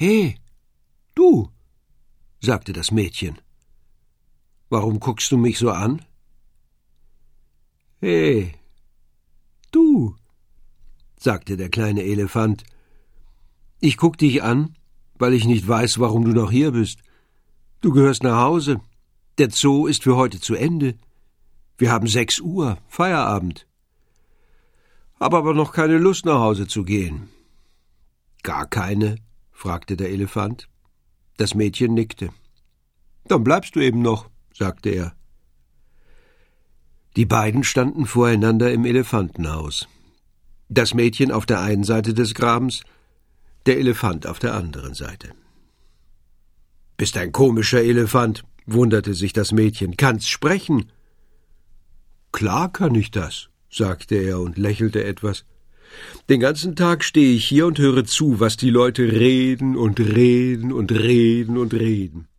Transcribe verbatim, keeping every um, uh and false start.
»He, du«, sagte das Mädchen. »Warum guckst du mich so an?« »He, du«, sagte der kleine Elefant. »Ich guck dich an, weil ich nicht weiß, warum du noch hier bist. Du gehörst nach Hause. Der Zoo ist für heute zu Ende. Wir haben sechs Uhr, Feierabend. Hab aber noch keine Lust, nach Hause zu gehen.« »Gar keine?« fragte der Elefant. Das Mädchen nickte. »Dann bleibst du eben noch«, sagte er. Die beiden standen voreinander im Elefantenhaus. Das Mädchen auf der einen Seite des Grabens, der Elefant auf der anderen Seite. »Bist ein komischer Elefant«, wunderte sich das Mädchen. »Kannst sprechen?« »Klar kann ich das«, sagte er und lächelte etwas. »Den ganzen Tag stehe ich hier und höre zu, was die Leute reden und reden und reden und reden.